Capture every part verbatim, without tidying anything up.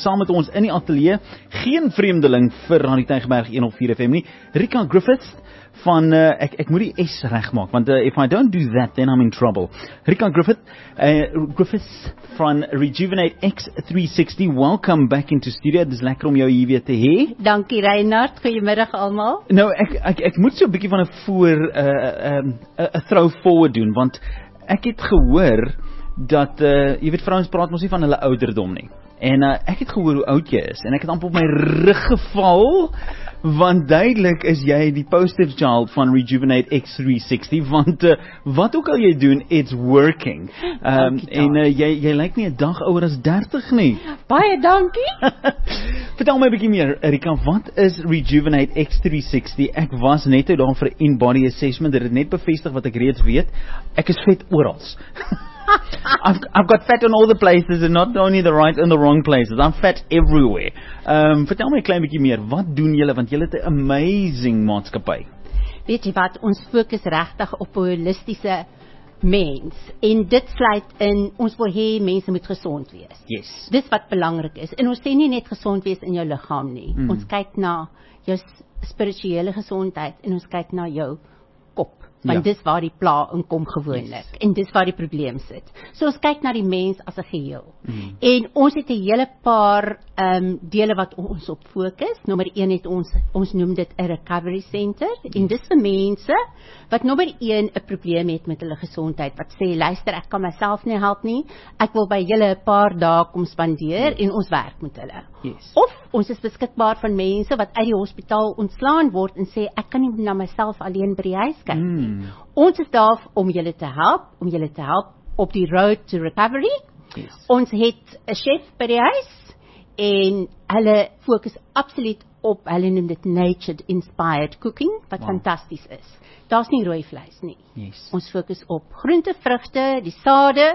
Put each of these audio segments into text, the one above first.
saam met ons in die ateljee, geen vreemdeling vir Radio Tygerberg honderd vier F M nie, Rika Griffiths van, uh, ek, ek moet die S regmaak, want uh, if I don't do that, then I'm in trouble. Rika Griffith, uh, Griffiths van Rejuvenate X three sixty, welcome back into studio, dit is lekker om jou hier weer te hê. Dankie Reinhard, goeiemiddag almal. Nou, ek, ek, ek moet so 'n bietjie van 'n voor, 'n uh, um, uh, throw forward doen, want ek het gehoor dat, uh, jy weet, vrouens praat mos nie van hulle ouderdom nie. En uh, ek het gehoor hoe oud jy is, en ek het amper op my rug geval, want duidelik is jy die poster child van Rejuvenate X three sixty, want uh, wat ook al jy doen, it's working. Um, en uh, jy, jy lyk nie 'n dag ouer as dertig nie. Baie dankie. Vertel my 'n bietjie meer, Rika, wat is Rejuvenate X three sixty? Ek was net daar vir 'n in-body assessment, dit het net bevestig wat ek reeds weet. Ek is vet orals. I've, I've got fat in all the places and not only the right and the wrong places. I'm fat everywhere. Um, vertel my 'n klein bietjie meer. Wat doen julle? Want julle het 'n amazing maatskappy. Weet jy wat, ons fokus regtig op 'n holistiese mens. En dit sluit in, ons wil hê mense moet gesond wees. Yes. Dis wat belangrik is. En ons sê nie net gesond wees in jou liggaam nie. Mm. Ons kyk na jou spirituele gesondheid en ons kyk na jou kop. Want ja. Dis waar die pla inkom gewoonlik. Yes. En dis waar die probleem sit. So ons kyk na die mens as 'n geheel. Mm. En ons het 'n hele paar um, dele wat ons op fokus. Nommer een het ons, ons noem dit 'n recovery center. Yes. En dis vir mense wat nommer een 'n probleem het met hulle gesondheid. Wat sê, luister, ek kan myself nie help nie. Ek wil by julle 'n paar dae kom spandeer yes. en ons werk met hulle. Yes. Of ons is beskikbaar van mense wat uit die hospitaal ontslaan word en sê, ek kan nie na myself alleen by die huis kyk nie. Mm. Ons is daar om julle te help, om julle te help op die road to recovery. Yes. Ons het 'n chef by die huis en hulle fokus absoluut op, hulle noem dit natured inspired cooking, wat wow. fantasties is. Daar's nie rooi vleis nie. Yes. Ons fokus op groente, vrugte, die sade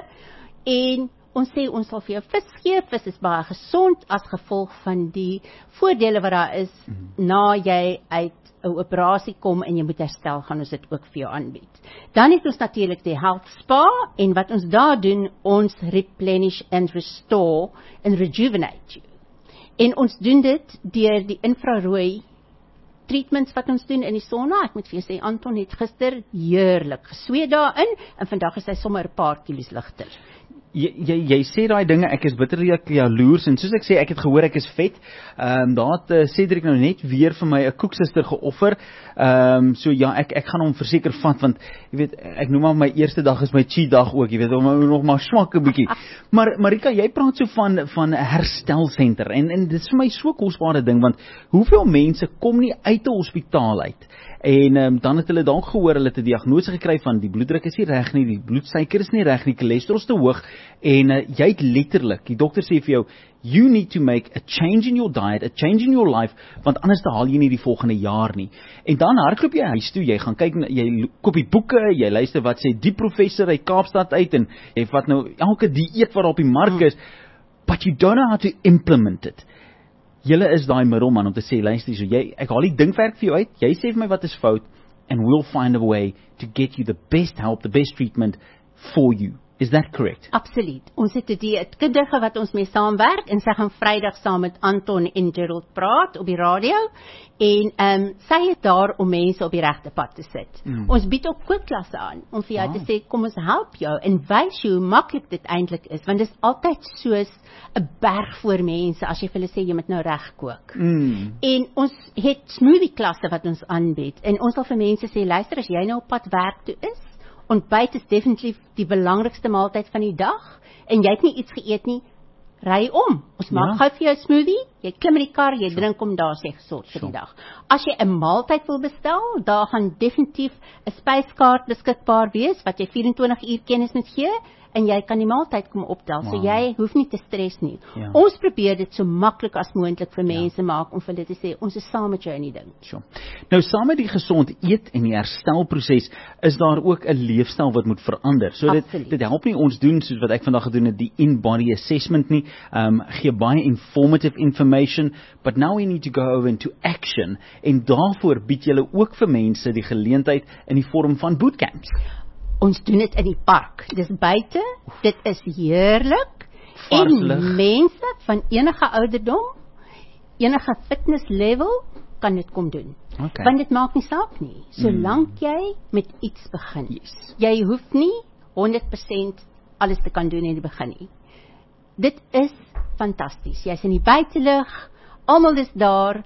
en ons sê ons sal vir jou vis gee. Vis is baie gesond as gevolg van die voordele wat daar is mm. na jy uit 'n operasie kom en jy moet herstel, gaan ons dit ook vir jou aanbied. Dan het ons natuurlik die health spa en wat ons daar doen, ons replenish and restore and rejuvenate you. En ons doen dit deur die infrarooi treatments wat ons doen in die sauna. Ek moet vir jou sê, Anton het gister heerlik gesweet daarin en vandag is hy sommer 'n paar kilos ligter. Jy, jy, jy sê daai dinge, ek is bitterlik jaloers, en soos ek sê, ek het gehoor ek is vet, um, daar het uh, Cedric nou net weer vir my 'n koeksuster geoffer, um, so ja, ek, ek gaan hom verseker vat, want, jy weet, ek noem maar my eerste dag is my cheat dag ook, jy weet, om nog maar swak 'n bietjie, maar Marika, jy praat so van, van 'n herstelcenter, en, en dit is vir my so kosbare ding, want, hoeveel mense kom nie uit 'n hospitaal uit, en um, dan het hulle dalk gehoor, hulle het 'n diagnose gekry van, die bloeddruk is nie reg nie, die bloedsuiker is nie reg nie, cholesterol is te hoog, en uh, jy het letterlik, die dokter sê vir jou, you need to make a change in your diet, a change in your life, want anders te haal jy nie die volgende jaar nie. En dan hardloop jy huis toe, jy gaan kyk, jy koop die boeke, jy luister wat sê die professor uit Kaapstad uit, en jy vat nou elke dieet wat op die mark is, but you don't know how to implement it. Julle is daai middelman om te sê, luister, so jy, ek haal die dingwerk vir jou uit, jy sê vir my wat is fout, and we'll find a way to get you the best help, the best treatment for you. Is that correct? Absoluut. Ons het 'n dieetkundige wat ons mee saamwerk en sy gaan Vrydag saam met Anton en Gerald praat op die radio en um, sy is daar om mense op die regte pad te sit. Mm. Ons bied ook kookklasse aan om vir jou ah. te sê, kom ons help jou en wys jou hoe maklik dit eintlik is, want dit is altyd soos 'n berg voor mense as jy vir hulle sê jy moet nou reg kook. Mm. En ons het smoothie klasse wat ons aanbied en ons sal vir mense sê, luister, as jy nou op pad werk toe is, ontbyt is definitief die belangrikste maaltyd van die dag, en jy het nie iets geëet nie, ry om. Ons maak ja. gou vir jou smoothie, jy klim in die kar, jy sure. drink om daar sê gesond vir die dag. As jy 'n maaltyd wil bestel, daar gaan definitief 'n spyskaart beskikbaar wees, wat jy vyf-en-twintig uur kennis moet gee, en jy kan die maaltyd kom optel, wow. so jy hoef nie te stres nie. Ja. Ons probeer dit so maklik as moontlik vir mense ja. maak, om vir hulle te sê, ons is saam met jou in die ding. Sure. Nou, saam met die gesond eet en die herstelproses, is daar ook 'n leefstyl wat moet verander. So dit, dit help nie ons doen, soos wat ek vandag gedoen het, die in-body assessment nie, um, gee baie informative information, but now we need to go over into action, en daarvoor bied julle ook vir mense die geleentheid in die vorm van bootcamps. Ons doen dit in die park. Dis buite, dit is heerlik vars En lig. mense van enige ouderdom, enige fitness level, kan dit kom doen. Okay. Want dit maak nie saak nie, solank mm. jy met iets begin. Yes. Jy hoef nie honderd persent alles te kan doen in die begin nie. Dit is fantasties. Jy's in die buitelug, almal is daar,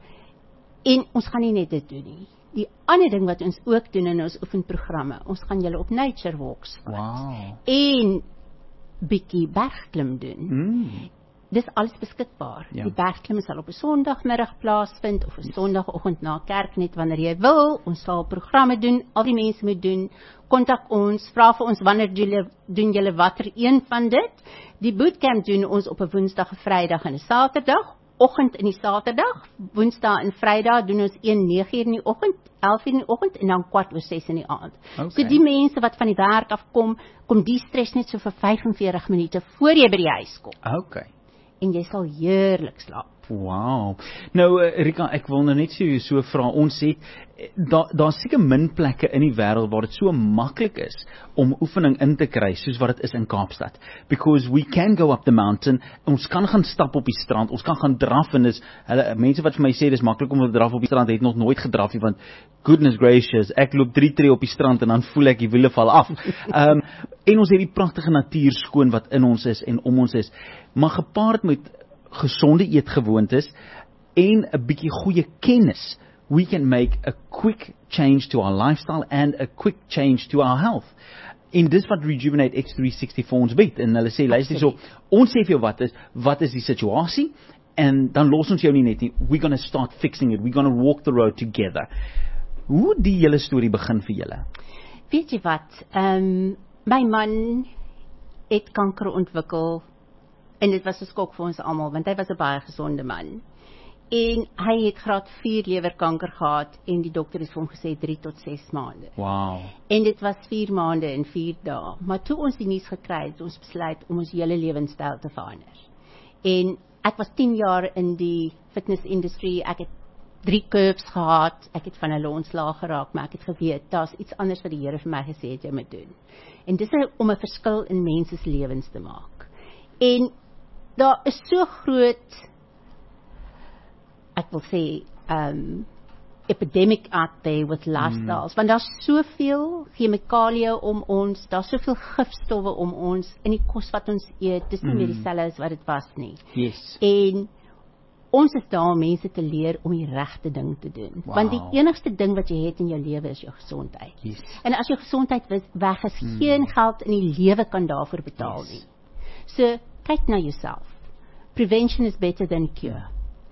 en ons gaan nie net dit doen nie. Die ander ding wat ons ook doen in ons oefenprogramme, ons gaan julle op nature walks vat. Wow. En bietjie bergklim doen. Mm. Dis alles beskikbaar. Ja. Die bergklim sal op 'n Sondagmiddag plaasvind of 'n yes. Sondagoggend na kerk, net wanneer jy wil. Ons sal programme doen, al die mense moet doen. Kontak ons, vra vir ons wanneer julle doen julle watter een van dit. Die bootcamp doen ons op 'n Woensdag, 'n Vrydag en 'n Saterdag. Oggend in die Saterdag, Woensdag en Vrydag doen ons een nege uur in die oggend, elf uur in die oggend en dan kwart oor ses in die aand. Okay. So die mense wat van die werk af kom, kom die stres net so vir vyf en veertig minute voor jy by die huis kom. Okay. En jy sal heerlik slaap. Wow. Nou uh, Rika, ek wil nou net so so vra, ons het daar daar's seker min plekke in die wêreld waar dit so maklik is om oefening in te kry soos wat dit is in Kaapstad. Because we can go up the mountain, ons kan gaan stap op die strand, ons kan gaan draf en dis hulle mense wat vir my sê dis maklik om te draf op die strand, het nog nooit gedraf nie want goodness gracious, ek loop drie tree op die strand en dan voel ek die wiele val af. Ehm um, en ons het die pragtige natuur skoon wat in ons is en om ons is, maar gepaard met gesonde eetgewoontes en 'n bietjie goeie kennis, we can make a quick change to our lifestyle and a quick change to our health. En dis wat Rejuvenate X drie sestig vir ons bied. En hulle sê, luister so, ons sê vir jou wat is, wat is die situasie, en dan los ons jou nie net nie, we're gonna start fixing it, we're gonna walk the road together. Hoe die hele storie begin vir julle? Weet jy wat, um, my man het kanker ontwikkel, en dit was 'n skok vir ons almal, want hy was 'n baie gesonde man. En hy het graad vier lewerkanker gehad, en die dokter het vir hom gesê drie tot ses maande. Wow. En dit was vier maande en vier dae. Maar toe ons die nuus gekry het, ons besluit om ons hele lewenstyl te verander. En ek was tien jaar in die fitness industry, ek het drie curves gehad, ek het van hulle ontslaag geraak, maar ek het geweet, daar's iets anders wat die Here vir my gesê het jy moet doen. En dis om 'n verskil in mense se lewens te maak. En daar is so groot, ek wil sê, um, epidemic out there with lifestyles, mm. want daar's soveel chemikalieë om ons, daar's soveel gifstowwe om ons, in die kos wat ons eet, dis nie mm. meer dieselfde as wat dit was nie. Yes. En ons is daar om mense te leer om die regte ding te doen. Wow. Want die enigste ding wat jy het in jou lewe is jou gesondheid. Yes. En as jou gesondheid weg is, mm. geen geld in die lewe kan daarvoor betaal yes. nie. So, kyk na jouself. Prevention is better than cure.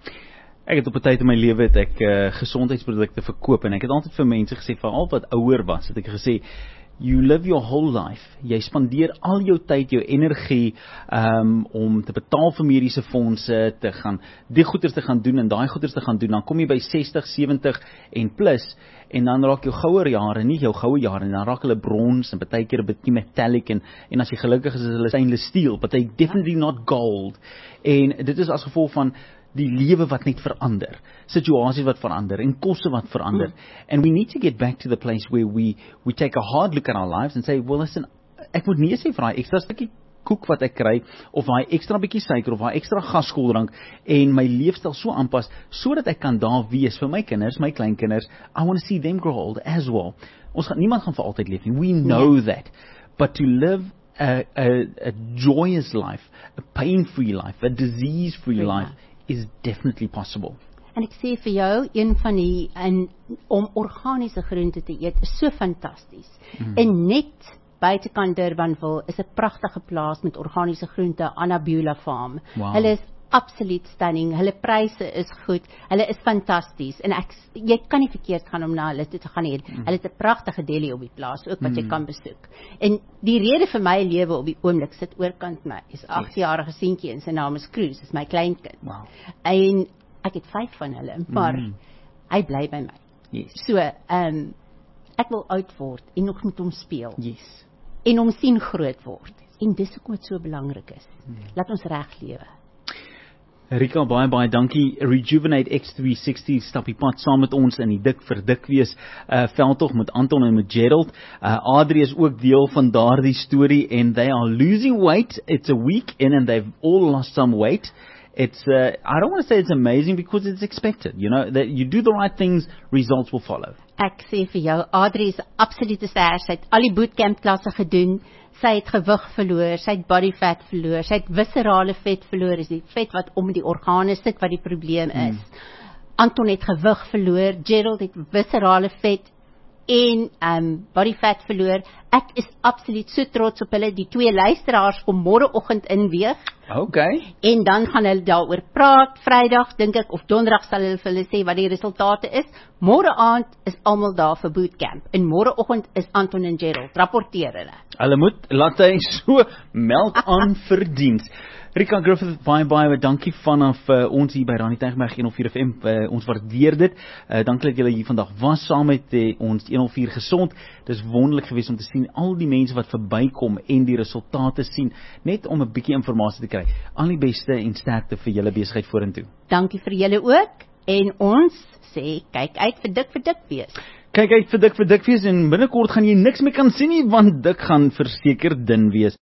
Ek het op 'n tyd in my lewe het ek uh, gesondheidsprodukte verkoop en ek het altyd vir mense gesê, veral wat ouer was, het ek gesê, you live your whole life, jy spandeer al jou tyd, jou energie um, om te betaal vir mediese fondse, te gaan, die goeders te gaan doen en daai goeders te gaan doen, dan kom jy by sestig, sewentig en plus, en dan raak jou goue jare, nie jou goue jare, en dan raak hulle brons, en baie keer 'n bietjie metallic, en, en as jy gelukkig is, is hulle stainless steel, but they definitely not gold, en dit is as gevolg van die lewe wat net verander, situasies wat verander, en kosse wat verander, mm. and we need to get back to the place where we, we take a hard look at our lives and say, well listen, ek moet nie sê vir daai ekstra stukkie koek wat ek kry, of daai ekstra bietjie suiker, of daai ekstra gaskoeldrank, en my leefstyl so aanpas, sodat ek kan daar wees vir my kinders, my kleinkinders, I want to see them grow old as well. Ons gaan, niemand gaan vir altyd leef nie, we know yeah. that, but to live a, a, a joyous life, a pain-free life, a disease-free yeah. life, is definitely possible. En ek sê vir jou, een van die, en, om organiese groente te eet, is so fantasties. Mm. En net buitekant Durbanville is 'n pragtige plaas met organiese groente, Anabula Farm. Wow. Hulle is absoluut stunning, hulle pryse is goed, hulle is fantasties, en ek, jy kan nie verkeerd gaan om na hulle toe te gaan hier. Mm. Hulle het 'n pragtige deli op die plaas, ook wat mm. jy kan besoek. En die rede vir my lewe op die oomblik sit oorkant my, is agt-jarige seentjie, en sy naam is Cruz, is my kleinkind. Wow. En ek het vyf van hulle, maar mm. hy bly by my. Yes. So, um, ek wil oud word, en nog met hom speel. Yes. En hom sien groot word. En dis hoekom dit so belangrik is. Mm. Laat ons reg lewe. Rika, baie baie dankie. Rejuvenate X three sixty stap die pad saam met ons in die dik vir dik wees uh, veldtog met Anton en met Gerald. Uh, Adri is ook deel van daardie storie and they are losing weight. It's a week in and they've all lost some weight. It's uh, I don't want to say it's amazing because it's expected. You know, that you do the right things, results will follow. Ek sê vir jou, Adri is absolute ster. Sy het al die bootcamp klasse gedoen. Sy het gewig verloor, sy het body fat verloor, sy het viscerale vet verloor, is die vet wat om die organe sit wat die probleem is. Hmm. Anton het gewig verloor, Gerald het viscerale vet en um, body fat verloor. Ek is absoluut so trots op hulle. Die twee luisteraars kom môreoggend inweeg. Okay. En dan gaan hulle daaroor praat, Vrydag dink ek, of Donderdag sal hulle vir hulle sê wat die resultate is. Môre aand is almal daar vir bootcamp. En môreoggend is Anton en Gerald, rapporteer hulle. Hulle moet, laat hy so meld aan verdiens. Rika Griffith, baie baie dankie vanaf uh, ons hier by Radio Tygerberg one oh four F M. Uh, ons waardeer dit. Uh, dankie dat julle hier vandag was saam met uh, ons one oh four Gesond. Dis wonderlik geweest om te sien al die mense wat verbykom en die resultate sien, net om 'n bietjie inligting te kry. Al die beste en sterkte vir julle besigheid vorentoe. Dankie vir julle ook en ons sê kyk uit vir dik vir dik wees. Kyk uit vir dik vir dik wees en binnekort gaan jy niks meer kan sien nie want dik gaan verseker dun wees.